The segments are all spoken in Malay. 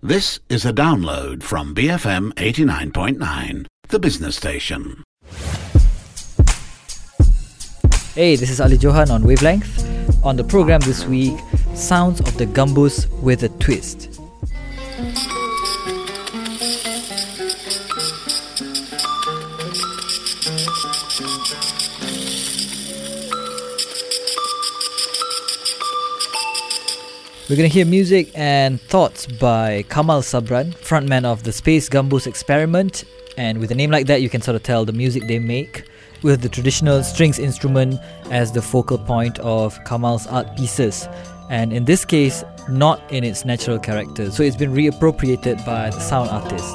This is a download from BFM 89.9, the business station. Hey, this is Ali Johan on Wavelength. On the program this week, sounds of the gambus with a twist. We're going to hear music and thoughts by Kamal Sabran, frontman of the Space Gambus Experiment. And with a name like that, you can sort of tell the music they make, with the traditional strings instrument as the focal point of Kamal's art pieces. And in this case, not in its natural character. So it's been reappropriated by the sound artist.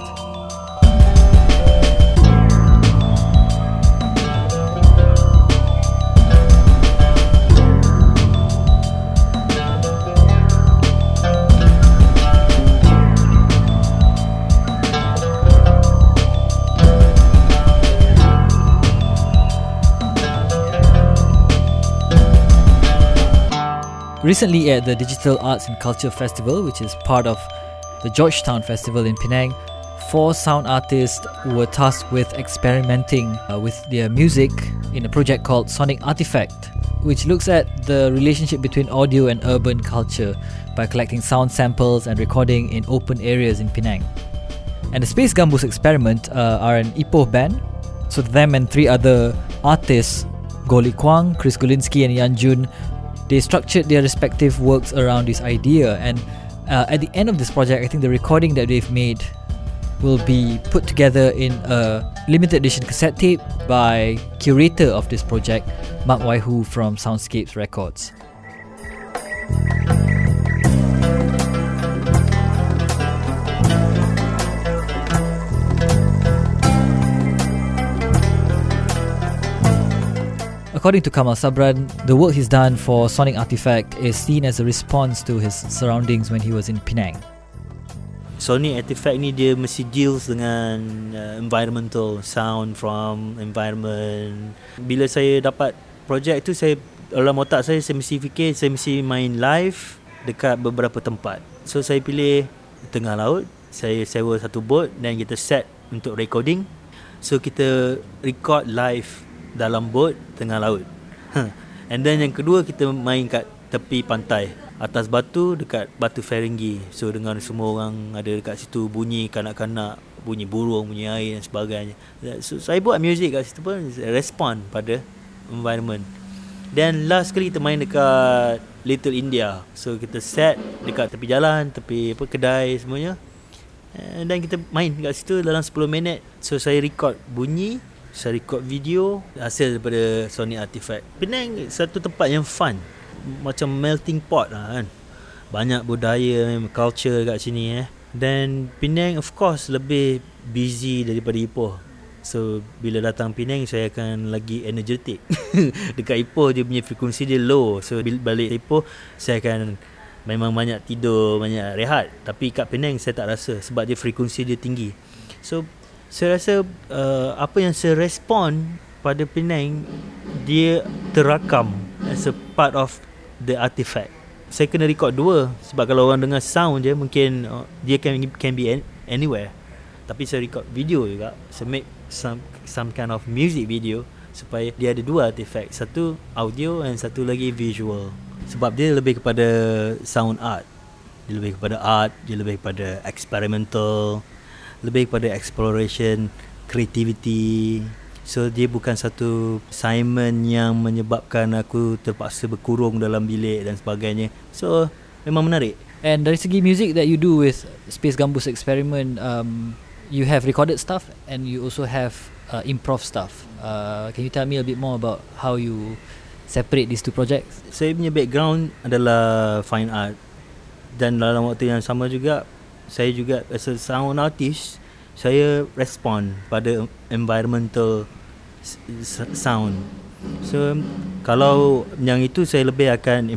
Recently at the Digital Arts and Culture Festival, which is part of the Georgetown Festival in Penang, 4 sound artists were tasked with experimenting with their music in a project called Sonic Artifact, which looks at the relationship between audio and urban culture by collecting sound samples and recording in open areas in Penang. And the Space Gambus Experiment are an Ipoh band, so them and 3 other artists, Goli Kwang, Chris Golinsky and Yan Jun, they structured their respective works around this idea, and at the end of this project, I think the recording that they've made will be put together in a limited edition cassette tape by curator of this project, Mark Waihu from Soundscapes Records. According to Kamal Sabran, the work he's done for Sonic Artifact is seen as a response to his surroundings when he was in Penang. Sonic Artifact ni dia mesti deals dengan environmental sound from environment. Bila saya dapat projek tu, saya dalam otak saya mesti fikir saya mesti main live dekat beberapa tempat. So saya pilih tengah laut, saya sewa satu boat dan kita set untuk recording. So kita record live dalam boat tengah laut. And then yang kedua, kita main kat tepi pantai, atas batu dekat Batu Feringgi. So dengan semua orang ada dekat situ, bunyi kanak-kanak, bunyi burung, bunyi air dan sebagainya. So saya buat music kat situ pun respond pada environment. Then last kali kita main dekat Little India. So kita set dekat tepi jalan, tepi kedai semuanya. And then kita main kat situ dalam 10 minit. So saya record bunyi, saya record video hasil daripada Sonic Artifact. Penang satu tempat yang fun, macam melting pot lah kan. Banyak budaya, culture kat sini Dan Penang of course lebih busy daripada Ipoh. So bila datang Penang, saya akan lagi energetic. Dekat Ipoh dia punya frekuensi dia low. So bila balik Ipoh, saya akan memang banyak tidur, banyak rehat. Tapi kat Penang saya tak rasa, sebab dia frekuensi dia tinggi. So saya rasa apa yang saya respon pada Penang, dia terakam as a part of the artifact. Saya kena record 2, sebab kalau orang dengar sound je, mungkin dia can be anywhere. Tapi saya record video juga. Saya make some kind of music video supaya dia ada 2 artifact, satu audio dan satu lagi visual. Sebab dia lebih kepada sound art, dia lebih kepada art, dia lebih kepada experimental, lebih kepada exploration, creativity. So dia bukan satu assignment yang menyebabkan aku terpaksa berkurung dalam bilik dan sebagainya. So memang menarik. And dari segi music that you do with Space Gambus Experiment, you have recorded stuff and you also have improv stuff. Can you tell me a bit more about how you separate these 2 projects? Saya punya background adalah fine art, dan dalam waktu yang sama juga saya juga as a sound artist, saya respond pada environmental sound. So kalau yang itu saya lebih akan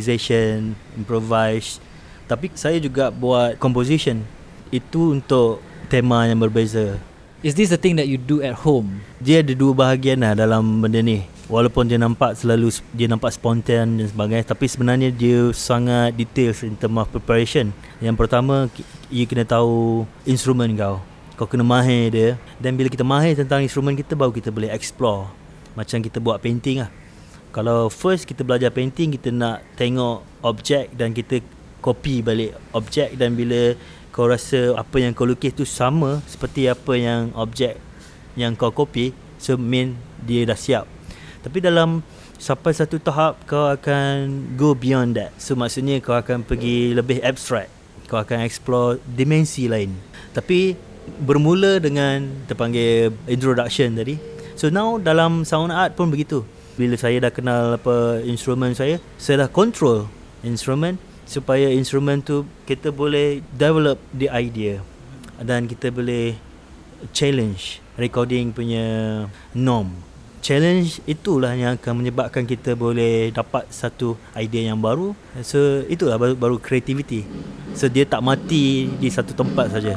improvise. Tapi saya juga buat composition. Itu untuk tema yang berbeza. Is this the thing that you do at home? Dia ada 2 bahagian lah dalam benda ni. Walaupun dia nampak spontan dan sebagainya, tapi sebenarnya dia sangat detail in term of preparation. Yang pertama, you kena tahu instrumen kau kena mahir dia. Dan bila kita mahir tentang instrumen kita, baru kita boleh explore. Macam kita buat painting lah. Kalau first kita belajar painting, kita nak tengok objek dan kita copy balik objek. Dan bila kau rasa apa yang kau lukis tu sama seperti apa yang objek yang kau copy, so mean dia dah siap. Tapi dalam sampai satu tahap, kau akan go beyond that. So maksudnya kau akan pergi lebih abstract. Kau akan explore dimensi lain. Tapi bermula dengan terpanggil introduction tadi. So now dalam sound art pun begitu. Bila saya dah kenal instrumen saya dah control instrumen, supaya instrumen tu kita boleh develop the idea. Dan kita boleh challenge recording punya norm. Challenge itulah yang akan menyebabkan kita boleh dapat satu idea yang baru. So itulah baru creativity. So dia tak mati di satu tempat saja.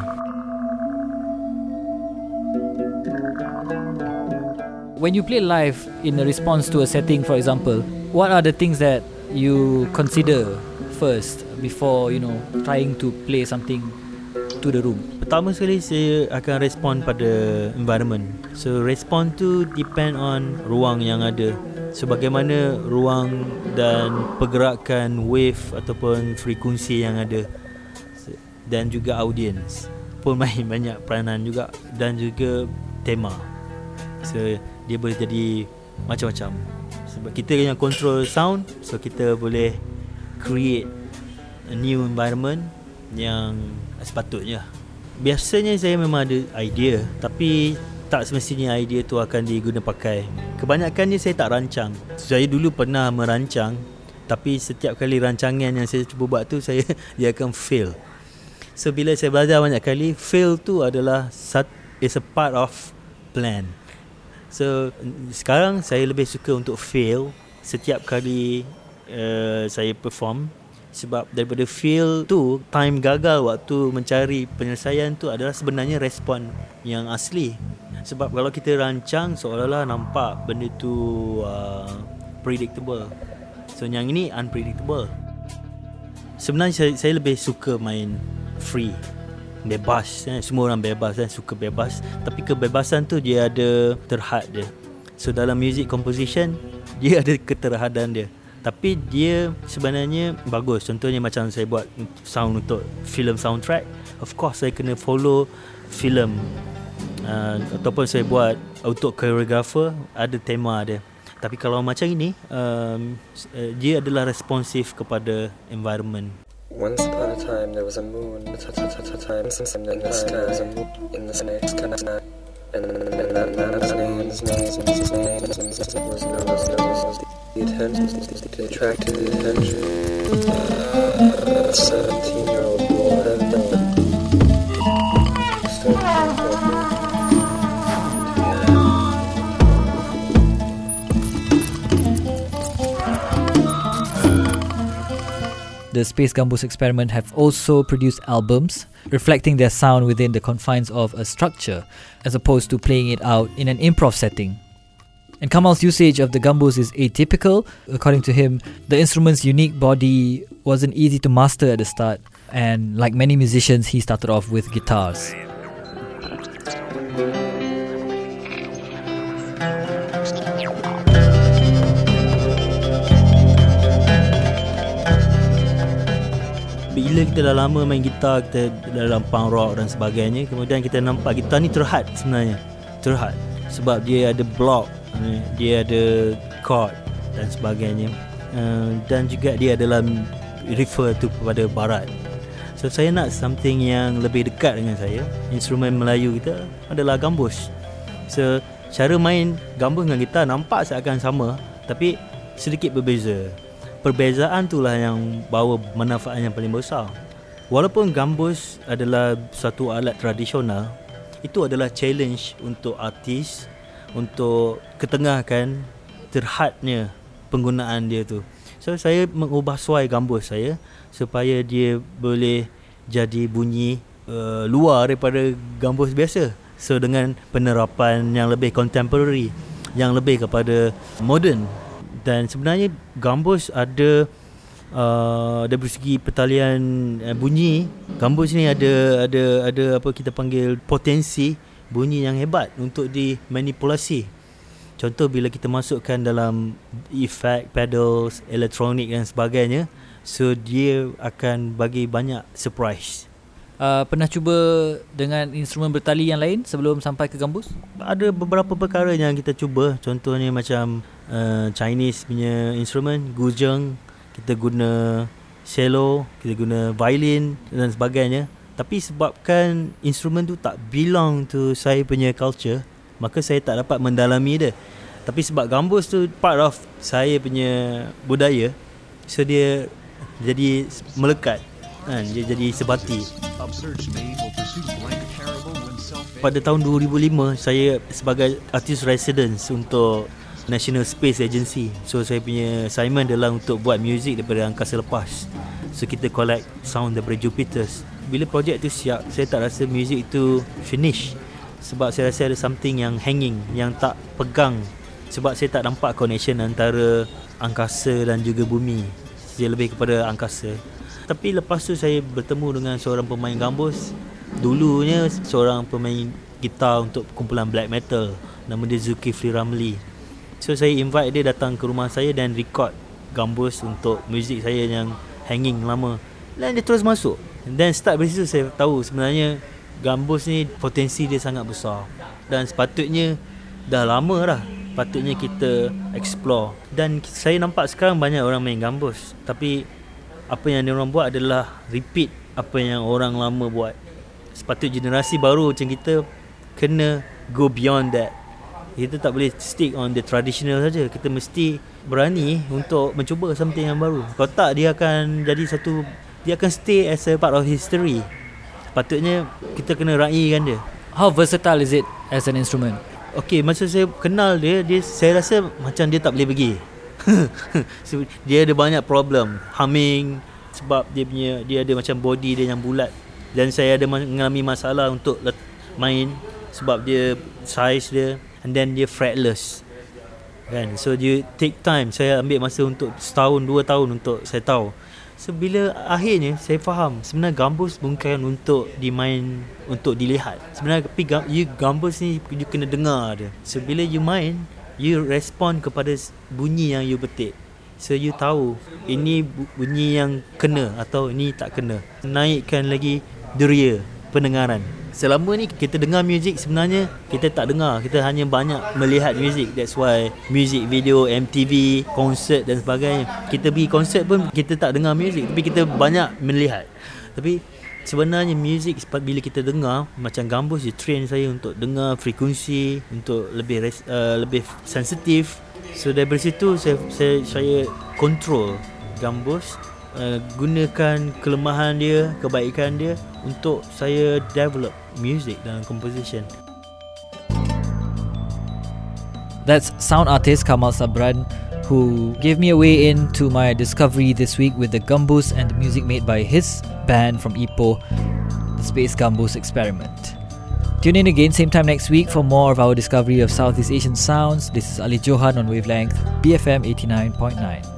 When you play live in a response to a setting, for example, what are the things that you consider first before trying to play something to the room? Pertama sekali saya akan respon pada environment. So respon tu depend on ruang yang ada. So bagaimana ruang dan pergerakan wave ataupun frekuensi yang ada. Dan juga audience pun main banyak peranan juga. Dan juga tema. So dia boleh jadi macam-macam. Sebab kita yang control sound, so kita boleh create a new environment yang sepatutnya. Biasanya saya memang ada idea, tapi tak semestinya idea tu akan diguna pakai. Kebanyakannya saya tak rancang. Saya dulu pernah merancang, tapi setiap kali rancangan yang saya cuba buat tu dia akan fail. So bila saya belajar banyak kali, fail tu adalah is a part of plan. So sekarang saya lebih suka untuk fail setiap kali saya perform. Sebab daripada feel tu, time gagal waktu mencari penyelesaian tu adalah sebenarnya respon yang asli. Sebab kalau kita rancang, seolah-olah nampak benda tu predictable. So yang ini unpredictable. Sebenarnya saya lebih suka main free, bebas. Semua orang bebas, suka bebas. Tapi kebebasan tu dia ada terhad dia. So dalam music composition, dia ada keterhadan dia. Tapi dia sebenarnya bagus. Contohnya macam saya buat sound untuk filem soundtrack, of course saya kena follow filem. Ataupun saya buat untuk choreographer, ada tema dia. Tapi kalau macam ini, dia adalah responsif kepada environment. Once upon a time there was a moon in the sky, was a moon in the sky, and that man's name was the attention, they attracted the attention of a 17-year-old boy. The Space Gambus Experiment have also produced albums reflecting their sound within the confines of a structure, as opposed to playing it out in an improv setting. And Kamal's usage of the gambus is atypical. According to him, the instrument's unique body wasn't easy to master at the start, and like many musicians, he started off with guitars. Bila kita dah lama main gitar, kita dalam punk rock dan sebagainya, kemudian kita nampak gitar ni terhad sebenarnya. Terhad sebab dia ada block, dia ada chord dan sebagainya, dan juga dia adalah refer tu kepada barat. So saya nak something yang lebih dekat dengan saya. Instrumen Melayu kita adalah gambus. So cara main gambus dengan gitar nampak seakan sama, tapi sedikit berbeza. Perbezaan itulah yang bawa manfaat yang paling besar. Walaupun gambus adalah satu alat tradisional, itu adalah challenge untuk artis untuk ketengahkan terhadnya penggunaan dia tu. So saya mengubah suai gambus saya supaya dia boleh jadi bunyi luar daripada gambus biasa. So dengan penerapan yang lebih contemporary. yang lebih kepada modern. Dan sebenarnya gambus ada dari segi pertalian bunyi, gambus ni ada apa kita panggil potensi bunyi yang hebat untuk dimanipulasi. Contoh bila kita masukkan dalam effect, pedals, elektronik dan sebagainya, so dia akan bagi banyak surprise. Pernah cuba dengan instrumen bertali yang lain sebelum sampai ke gambus? Ada beberapa perkara yang kita cuba. Contohnya macam Chinese punya instrumen, guzheng, kita guna cello, kita guna violin dan sebagainya. Tapi sebabkan instrumen tu tak belong to saya punya culture, maka saya tak dapat mendalami dia. Tapi sebab gambus tu part of saya punya budaya, so dia jadi melekat, dia jadi sebati. Pada tahun 2005 saya sebagai artist residence untuk National Space Agency. So saya punya assignment adalah untuk buat music daripada angkasa lepas. So kita collect sound daripada Jupiter. Bila projek tu siap, saya tak rasa music tu finish, sebab saya rasa ada something yang hanging, yang tak pegang. Sebab saya tak nampak connection antara angkasa dan juga bumi. Dia lebih kepada angkasa. Tapi lepas tu saya bertemu dengan seorang pemain gambus. Dulunya seorang pemain gitar untuk kumpulan black metal, nama dia Zulkifli Ramli. So saya invite dia datang ke rumah saya dan record gambus untuk muzik saya yang hanging lama. Dan dia terus masuk. Dan start dari situ saya tahu sebenarnya gambus ni potensi dia sangat besar. Dan sepatutnya dah lama dah patutnya kita explore. Dan saya nampak sekarang banyak orang main gambus, tapi apa yang diorang buat adalah repeat apa yang orang lama buat. Sepatutnya generasi baru macam kita kena go beyond that. Kita tak boleh stick on the traditional saja. Kita mesti berani untuk mencuba something yang baru. Kalau tak, dia akan jadi satu, dia akan stay as a part of history. Sepatutnya kita kena raikan dia. How versatile is it as an instrument? Okay, masa saya kenal dia saya rasa macam dia tak boleh pergi. So, dia ada banyak problem humming, sebab dia ada macam body dia yang bulat. Dan saya ada mengalami masalah untuk main sebab dia size dia, and then dia fretless kan. So dia take time. Saya ambil masa untuk setahun 2 tahun untuk saya tahu. So bila akhirnya saya faham sebenarnya gambus bukan untuk dimain, untuk dilihat. Sebenarnya tapi gambus ni you kena dengar dia. So bila you main, you respond kepada bunyi yang you petik. So you tahu ini bunyi yang kena atau ini tak kena. Naikkan lagi deria pendengaran. Selama ni kita dengar muzik, sebenarnya kita tak dengar, kita hanya banyak melihat muzik. That's why music video, MTV, konsert dan sebagainya. Kita pergi konsert pun kita tak dengar muzik, tapi kita banyak melihat. Tapi sebenarnya muzik bila kita dengar, macam gambus dia train saya untuk dengar frekuensi, untuk lebih sensitif. So dari situ saya control gambus, gunakan kelemahan dia, kebaikan dia untuk saya develop music dan composition. That's sound artist Kamal Sabran, who gave me a way into my discovery this week with the gambus and the music made by his band from Ipoh, the Space Gambus Experiment. Tune in again same time next week for more of our discovery of Southeast Asian sounds. This is Ali Johan on Wavelength BFM 89.9.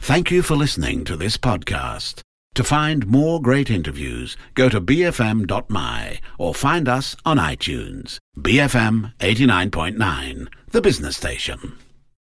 Thank you for listening to this podcast. To find more great interviews, go to bfm.my or find us on iTunes. BFM 89.9, the business station.